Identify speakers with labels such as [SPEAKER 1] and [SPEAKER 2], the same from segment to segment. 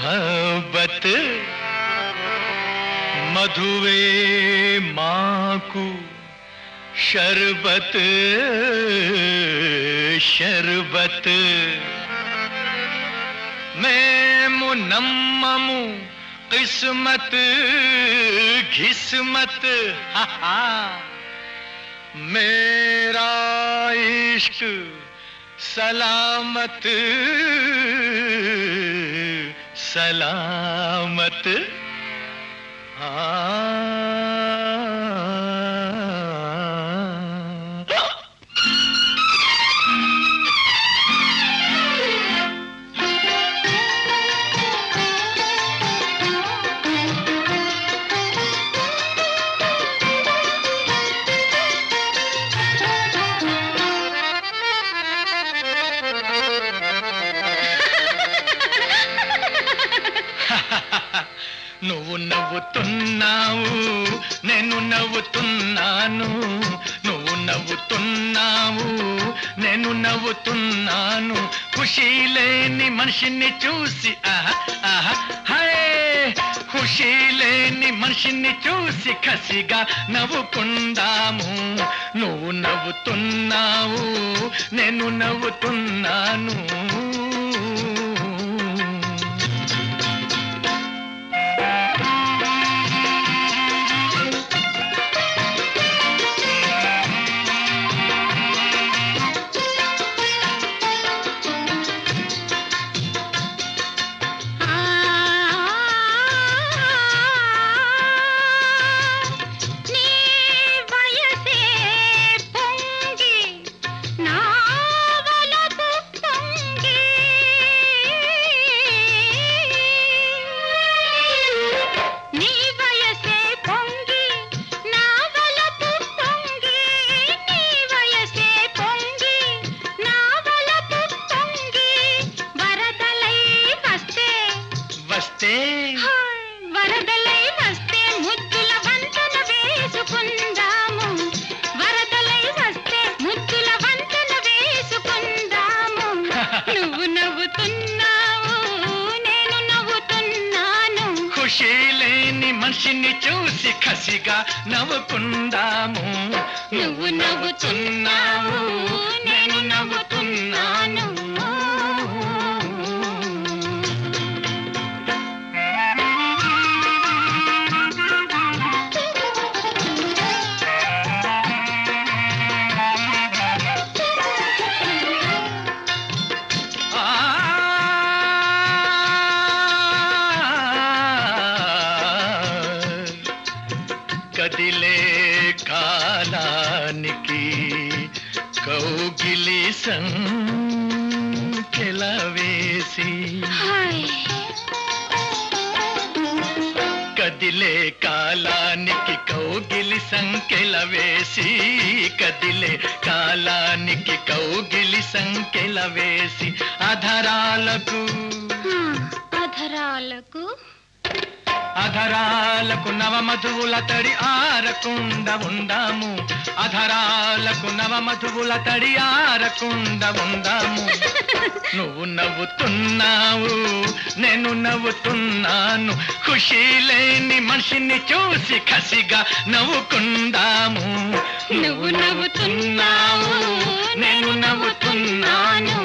[SPEAKER 1] मोहब्बत मधुवे माकू शरबत शरबत मैं मुनम्ममू किस्मत घिस्मत हा हा मेरा इश्क सलामत सलामत నువ్వు నవ్వుతున్నావు నేను నవ్వుతున్నాను నువ్వు నవ్వుతున్నావు నేను నవ్వుతున్నాను ఖుషీ లేని మనిషిని చూసి ఆహా ఆహా హే ఖుషీ లేని మనిషిని చూసి కసిగా నవ్వుకుందాము నువ్వు నవ్వుతున్నావు నేను నవ్వుతున్నాను
[SPEAKER 2] వరదలై వస్తే ముద్దుల వంతెన వేసుకుందాము వరదలై వస్తే ముద్దుల వంతెన వేసుకుందాము నువ్వు నవ్వుతున్నావు నేను నవ్వుతున్నాను
[SPEAKER 1] ఖుషీ లేని మనిషిని చూసి కసిగా నవ్వుకుందాము
[SPEAKER 2] నువ్వు నవ్వుతున్నావు నేను నవ్వుతున్నాను
[SPEAKER 1] కదిలే కాలానికి కౌగిలి సంకెల వేసి కదిలే కాలానికి కౌగిలి సంకెల వేసి కదిలే కాలానికి కౌగిలి సంకెల వేసి అధరాలకు
[SPEAKER 2] అధరాలకు
[SPEAKER 1] అధరాలకు నవమధువుల తడి ఆరకుండా ఉందాము అధరాలకు నవమధువుల తడి ఆరకుండా ఉందాము నువ్వు నవ్వుతున్నావు నేను నవ్వుతున్నాను ఖుషీ లేని మనిషిని చూసి కసిగా నవ్వుకుందాము
[SPEAKER 2] నువ్వు నవ్వుతున్నావు నేను నవ్వుతున్నాను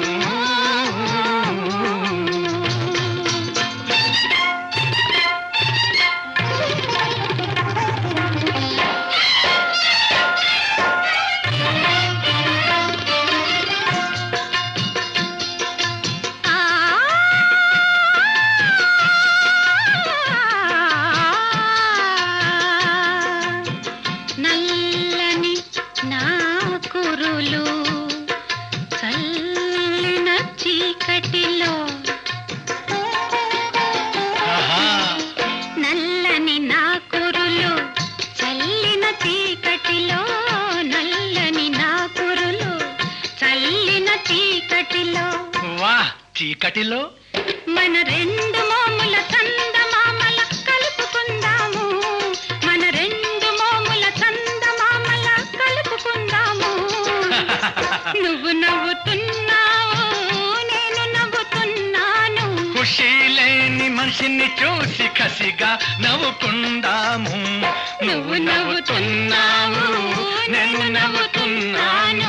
[SPEAKER 2] నల్లని నా కురులు చల్లిన చీకటిలో నల్లని నా కురులు చల్లిన చీకటిలో
[SPEAKER 1] వాహ్ చీకటిలో
[SPEAKER 2] మన రెండు మోముల చందమామల కలుపుకుందాము మన రెండు మోముల చందమామల కలుపుకుందాము నువ్వు నవ్వుతున్నావు నేను నవ్వుతున్నాను
[SPEAKER 1] ఖుషీ లేని మనిషిని చూసి కసిగా నవ్వుకుందాము.
[SPEAKER 2] నువ్వు నవ్వుతున్నావు, నేను నవ్వుతున్నాను.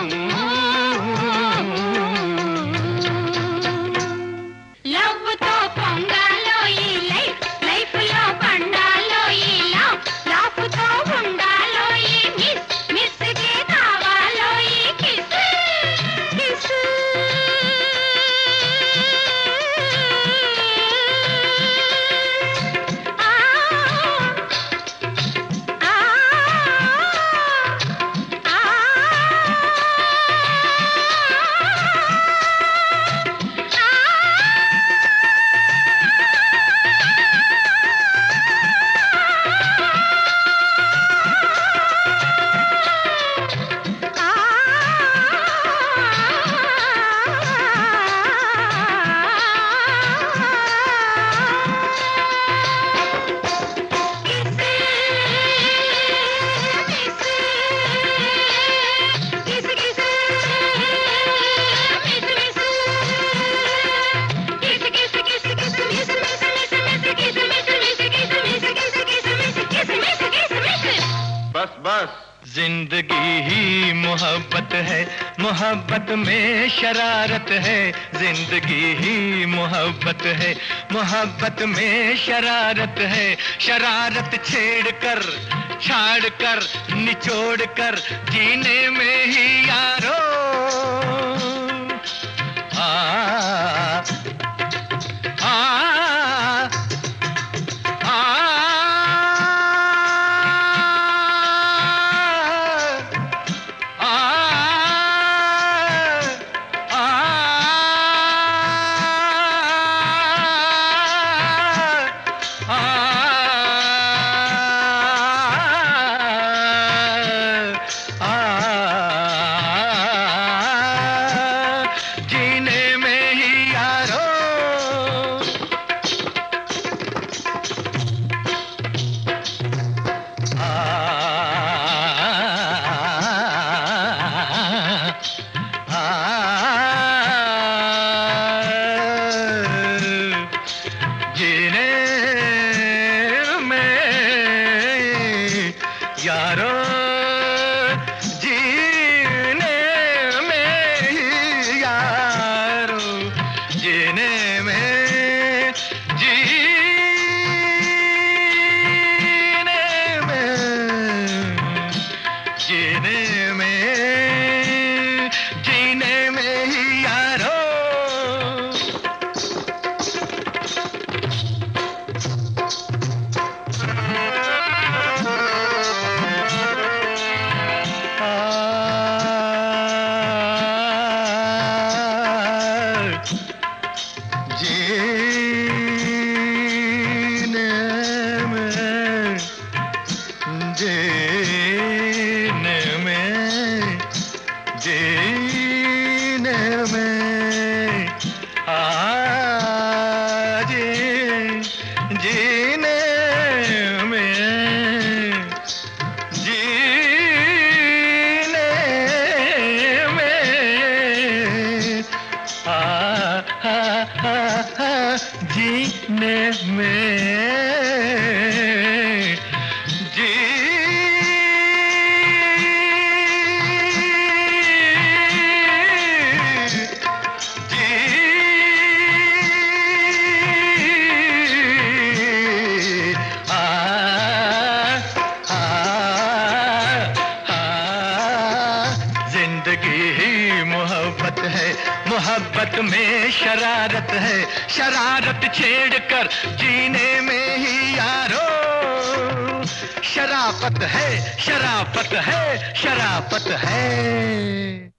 [SPEAKER 2] లవ్వుతో పొంగాలో ఈ లైఫ్, లైఫ్ లో పండాలో ఈ లాఫ్, లాఫ్తో ఉండాలో ఈ మిస్, మిస్ కి కావాలో ఈ కిస్, కిస్.
[SPEAKER 1] बस बस जिंदगी ही मोहब्बत है, मोहब्बत में शरारत है. जिंदगी ही मोहब्बत है, मोहब्बत में शरारत है. शरारत छेड़ कर, छाड़ कर, निचोड़ कर जीने में ही यारो आ, आ, जीने में ही यारो जीने में यारो जीने में ही यारो जीने में जीने में जीने में ही यारो जीने में आज जीने में जीने में जीने में जिंदगी ही मोहब्बत है, मोहब्बत में शरारत है. शरारत छेड़ कर जीने में ही यारो शराफत है, शराफत है, शराफत है.